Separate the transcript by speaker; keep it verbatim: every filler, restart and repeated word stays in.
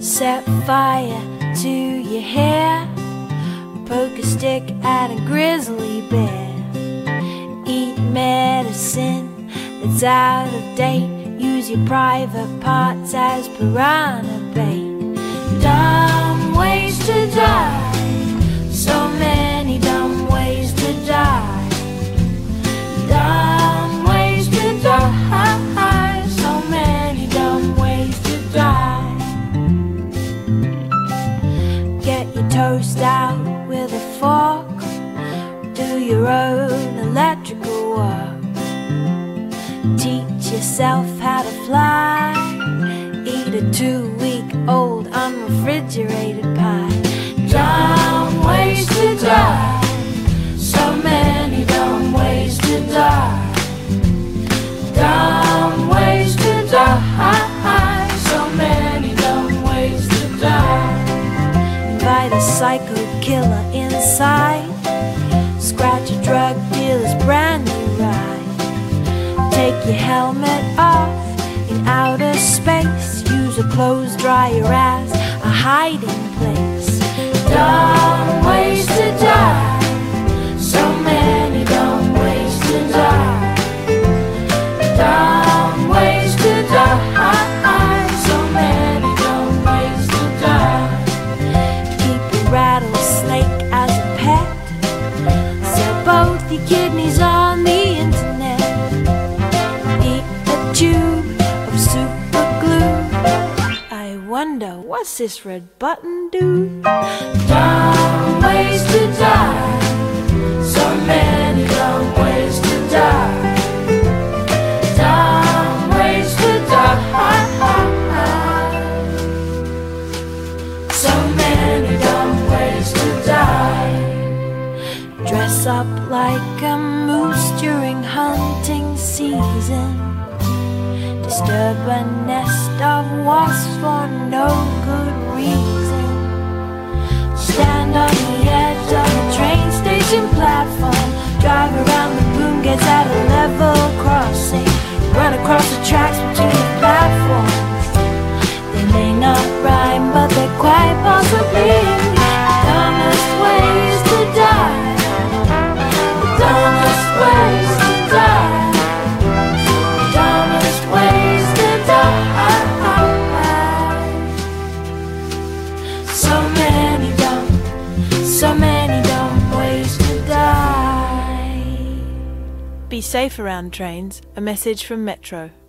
Speaker 1: Set fire to your hair, poke a stick at a grizzly bear. Eat medicine that's out of date, use your private parts as piranha bait. Dumb ways to die, so many dumb ways to die. Dumb ways to die, so many dumb ways to die. Get your toast out with a fork, do your own electrical work. Teach yourself how to fly, eat a two-week-old unrefrigerated pie. Dumb ways to die, so many dumb ways to die. Dumb ways to die, so many dumb ways to die. Invite a psycho killer inside, scratch a drug dealer's brand new ride. Take your helmet off in outer space, use a clothes dryer as a hiding place. Dumb ways to die, so many dumb ways to die. Dumb ways to die, so many dumb ways to die. Keep a rattlesnake as a pet, sell both your kidneys on the internet. Eat a tube of super glue, I wonder what's this red button do? Dumb ways to die, so many dumb ways to die. Dumb ways to die, so many dumb ways to die. Dress up like a moose during hunting season, disturb a nest of wasps for no good reason. Stand on the edge of a train station platform, drive around the boom gates at a level crossing, run across the tracks between the platforms. They may not rhyme, but they're quite possibly the dumbest ways to die. The dumbest ways to die. The dumbest ways to die. So many dumb, so many dumb ways to die.
Speaker 2: Be safe around trains. A message from Metro.